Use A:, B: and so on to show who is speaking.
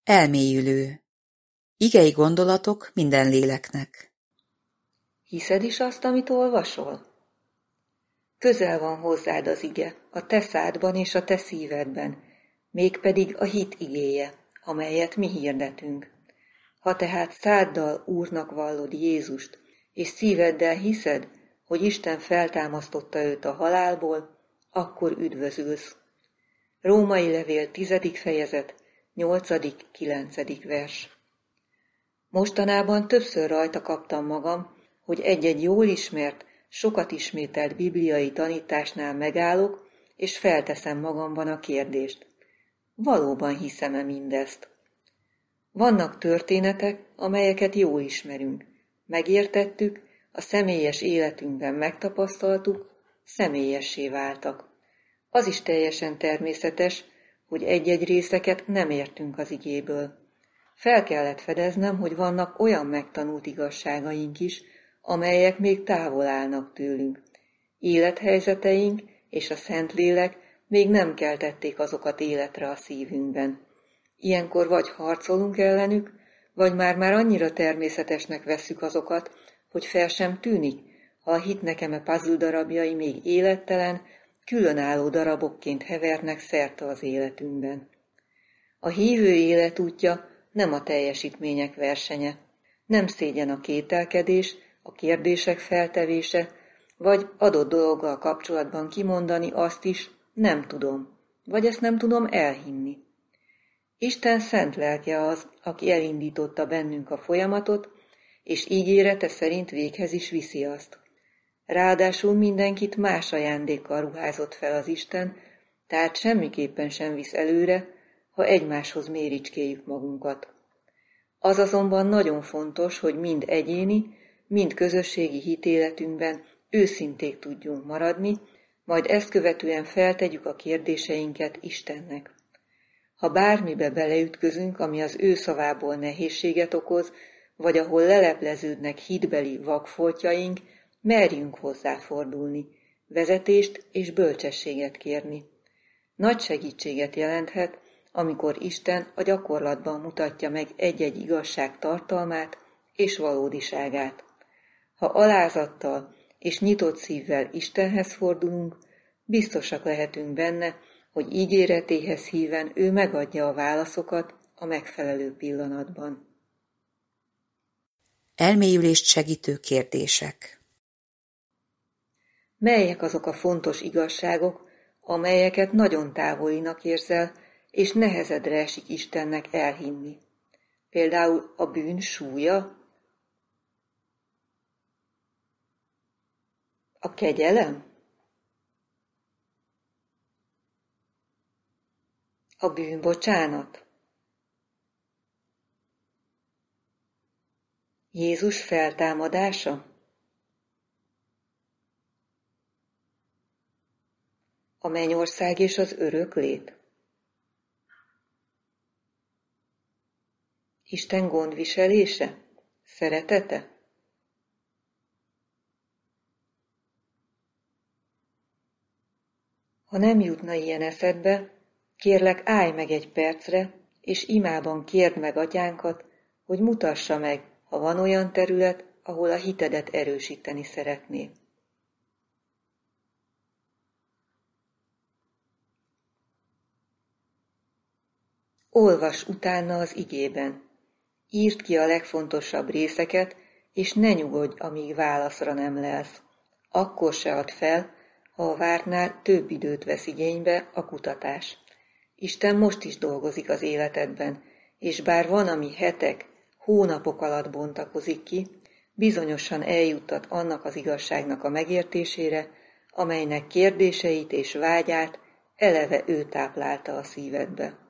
A: Elmélyülő. Igei gondolatok minden léleknek.
B: Hiszed is azt, amit olvasol? Közel van hozzád az ige, a te szádban és a te szívedben, mégpedig a hit igéje, amelyet mi hirdetünk. Ha tehát száddal Úrnak vallod Jézust, és szíveddel hiszed, hogy Isten feltámasztotta őt a halálból, akkor üdvözülsz. Római levél 10. fejezet, 8.-9. vers. Mostanában többször rajta kaptam magam, hogy egy-egy jól ismert, sokat ismételt bibliai tanításnál megállok, és felteszem magamban a kérdést. Valóban hiszem-e mindezt? Vannak történetek, amelyeket jól ismerünk, megértettük, a személyes életünkben megtapasztaltuk, személyessé váltak. Az is teljesen természetes, hogy egy-egy részeket nem értünk az igéből. Fel kellett fedeznem, hogy vannak olyan megtanult igazságaink is, amelyek még távol állnak tőlünk. Élethelyzeteink és a Szentlélek még nem keltették azokat életre a szívünkben. Ilyenkor vagy harcolunk ellenük, vagy már annyira természetesnek vesszük azokat, hogy fel sem tűnik, ha a hit nekeme puzzle darabjai még élettelen, különálló darabokként hevernek szerte az életünkben. A hívő életútja nem a teljesítmények versenye, nem szégyen a kételkedés, a kérdések feltevése, vagy adott dologgal kapcsolatban kimondani azt is, nem tudom, vagy ezt nem tudom elhinni. Isten szent lelke az, aki elindította bennünk a folyamatot, és ígérete szerint véghez is viszi azt. Ráadásul mindenkit más ajándékkal ruházott fel az Isten, tehát semmiképpen sem visz előre, ha egymáshoz méricskéljük magunkat. Az azonban nagyon fontos, hogy mind egyéni, mind közösségi hitéletünkben őszinték tudjunk maradni, majd ezt követően feltegyük a kérdéseinket Istennek. Ha bármibe beleütközünk, ami az ő szavából nehézséget okoz, vagy ahol lelepleződnek hitbeli vakfoltjaink, merjünk hozzáfordulni, vezetést és bölcsességet kérni. Nagy segítséget jelenthet, amikor Isten a gyakorlatban mutatja meg egy-egy igazság tartalmát és valódiságát. Ha alázattal és nyitott szívvel Istenhez fordulunk, biztosak lehetünk benne, hogy ígéretéhez híven ő megadja a válaszokat a megfelelő pillanatban.
A: Elmélyülést segítő kérdések.
B: Melyek azok a fontos igazságok, amelyeket nagyon távolinak érzel, és nehezedre esik Istennek elhinni? Például a bűn súlya? A kegyelem? A bűnbocsánat? Jézus feltámadása? A mennyország és az öröklét? Isten gondviselése? Szeretete? Ha nem jutna ilyen eszedbe, kérlek, állj meg egy percre, és imában kérd meg Atyánkat, hogy mutassa meg, ha van olyan terület, ahol a hitedet erősíteni szeretné. Olvas utána az igében. Írd ki a legfontosabb részeket, és ne nyugodj, amíg válaszra nem lelsz. Akkor se add fel, ha a vártnál több időt vesz igénybe a kutatás. Isten most is dolgozik az életedben, és bár van, ami hetek, hónapok alatt bontakozik ki, bizonyosan eljuttat annak az igazságnak a megértésére, amelynek kérdéseit és vágyát eleve ő táplálta a szívedbe.